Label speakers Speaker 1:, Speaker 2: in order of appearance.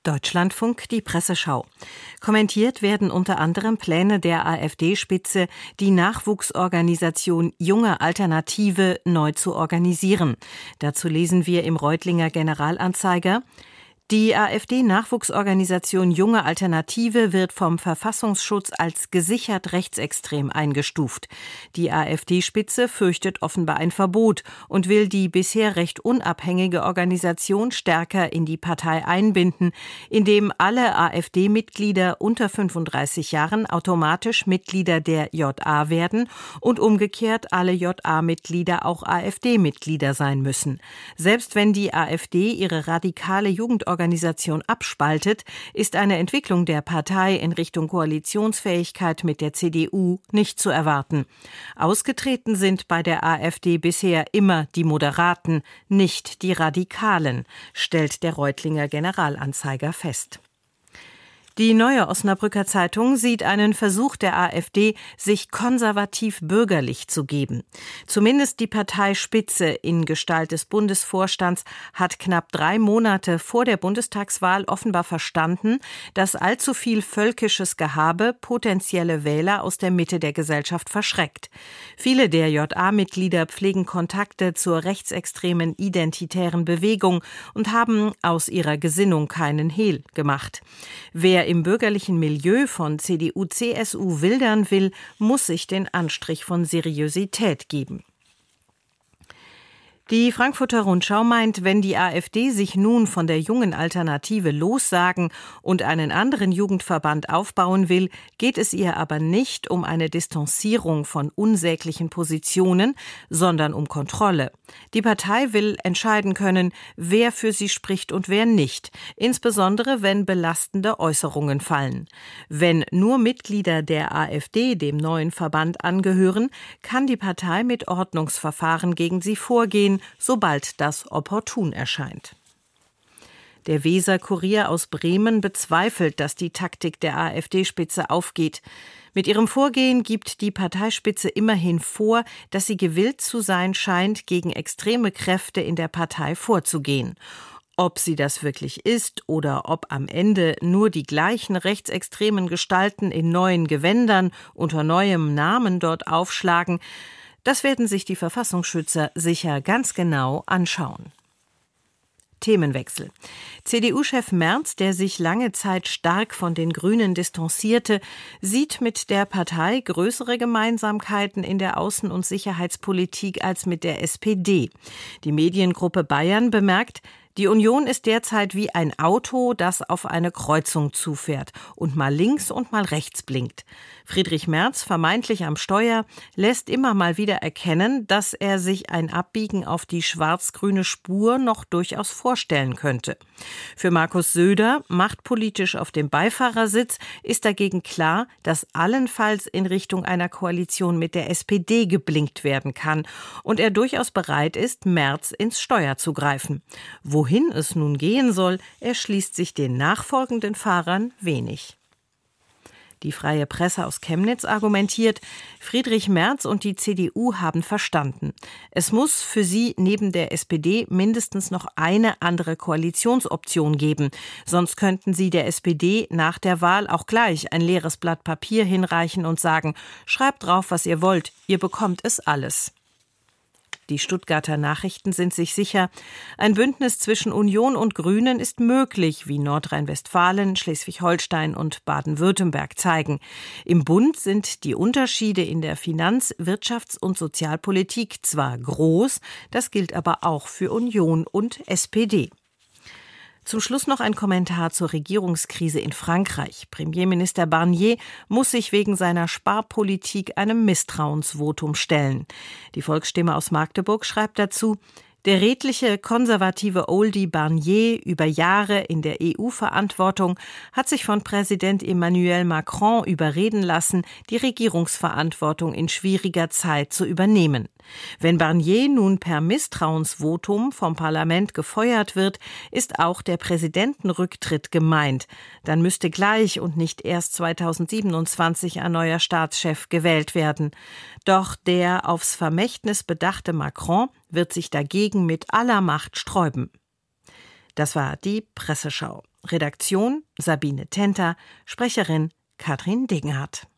Speaker 1: Deutschlandfunk, die Presseschau. Kommentiert werden unter anderem Pläne der AfD-Spitze, die Nachwuchsorganisation Junge Alternative neu zu organisieren. Dazu lesen wir im Reutlinger Generalanzeiger: Die AfD-Nachwuchsorganisation Junge Alternative wird vom Verfassungsschutz als gesichert rechtsextrem eingestuft. Die AfD-Spitze fürchtet offenbar ein Verbot und will die bisher recht unabhängige Organisation stärker in die Partei einbinden, indem alle AfD-Mitglieder unter 35 Jahren automatisch Mitglieder der JA werden und umgekehrt alle JA-Mitglieder auch AfD-Mitglieder sein müssen. Selbst wenn die AfD ihre radikale Jugendorganisation abspaltet, ist eine Entwicklung der Partei in Richtung Koalitionsfähigkeit mit der CDU nicht zu erwarten. Ausgetreten sind bei der AfD bisher immer die Moderaten, nicht die Radikalen, stellt der Reutlinger Generalanzeiger fest. Die Neue Osnabrücker Zeitung sieht einen Versuch der AfD, sich konservativ-bürgerlich zu geben. Zumindest die Parteispitze in Gestalt des Bundesvorstands hat knapp 3 Monate vor der Bundestagswahl offenbar verstanden, dass allzu viel völkisches Gehabe potenzielle Wähler aus der Mitte der Gesellschaft verschreckt. Viele der JA-Mitglieder pflegen Kontakte zur rechtsextremen identitären Bewegung und haben aus ihrer Gesinnung keinen Hehl gemacht. Wer im bürgerlichen Milieu von CDU, CSU wildern will, muss sich den Anstrich von Seriosität geben. Die Frankfurter Rundschau meint, wenn die AfD sich nun von der Jungen Alternative lossagen und einen anderen Jugendverband aufbauen will, geht es ihr aber nicht um eine Distanzierung von unsäglichen Positionen, sondern um Kontrolle. Die Partei will entscheiden können, wer für sie spricht und wer nicht, insbesondere wenn belastende Äußerungen fallen. Wenn nur Mitglieder der AfD dem neuen Verband angehören, kann die Partei mit Ordnungsverfahren gegen sie vorgehen, sobald das opportun erscheint. Der Weser-Kurier aus Bremen bezweifelt, dass die Taktik der AfD-Spitze aufgeht. Mit ihrem Vorgehen gibt die Parteispitze immerhin vor, dass sie gewillt zu sein scheint, gegen extreme Kräfte in der Partei vorzugehen. Ob sie das wirklich ist oder ob am Ende nur die gleichen rechtsextremen Gestalten in neuen Gewändern unter neuem Namen dort aufschlagen, das werden sich die Verfassungsschützer sicher ganz genau anschauen. Themenwechsel. CDU-Chef Merz, der sich lange Zeit stark von den Grünen distanzierte, sieht mit der Partei größere Gemeinsamkeiten in der Außen- und Sicherheitspolitik als mit der SPD. Die Mediengruppe Bayern bemerkt, die Union ist derzeit wie ein Auto, das auf eine Kreuzung zufährt und mal links und mal rechts blinkt. Friedrich Merz, vermeintlich am Steuer, lässt immer mal wieder erkennen, dass er sich ein Abbiegen auf die schwarz-grüne Spur noch durchaus vorstellen könnte. Für Markus Söder, machtpolitisch auf dem Beifahrersitz, ist dagegen klar, dass allenfalls in Richtung einer Koalition mit der SPD geblinkt werden kann und er durchaus bereit ist, Merz ins Steuer zu greifen. Wohin es nun gehen soll, erschließt sich den nachfolgenden Fahrern wenig. Die Freie Presse aus Chemnitz argumentiert, Friedrich Merz und die CDU haben verstanden. Es muss für sie neben der SPD mindestens noch eine andere Koalitionsoption geben. Sonst könnten sie der SPD nach der Wahl auch gleich ein leeres Blatt Papier hinreichen und sagen, schreibt drauf, was ihr wollt, ihr bekommt es alles. Die Stuttgarter Nachrichten sind sich sicher, ein Bündnis zwischen Union und Grünen ist möglich, wie Nordrhein-Westfalen, Schleswig-Holstein und Baden-Württemberg zeigen. Im Bund sind die Unterschiede in der Finanz-, Wirtschafts- und Sozialpolitik zwar groß, das gilt aber auch für Union und SPD. Zum Schluss noch ein Kommentar zur Regierungskrise in Frankreich. Premierminister Barnier muss sich wegen seiner Sparpolitik einem Misstrauensvotum stellen. Die Volksstimme aus Magdeburg schreibt dazu, der redliche, konservative Oldie Barnier, über Jahre in der EU-Verantwortung, hat sich von Präsident Emmanuel Macron überreden lassen, die Regierungsverantwortung in schwieriger Zeit zu übernehmen. Wenn Barnier nun per Misstrauensvotum vom Parlament gefeuert wird, ist auch der Präsidentenrücktritt gemeint. Dann müsste gleich und nicht erst 2027 ein neuer Staatschef gewählt werden. Doch der aufs Vermächtnis bedachte Macron wird sich dagegen mit aller Macht sträuben. Das war die Presseschau. Redaktion Sabine Tenter, Sprecherin Katrin Degenhardt.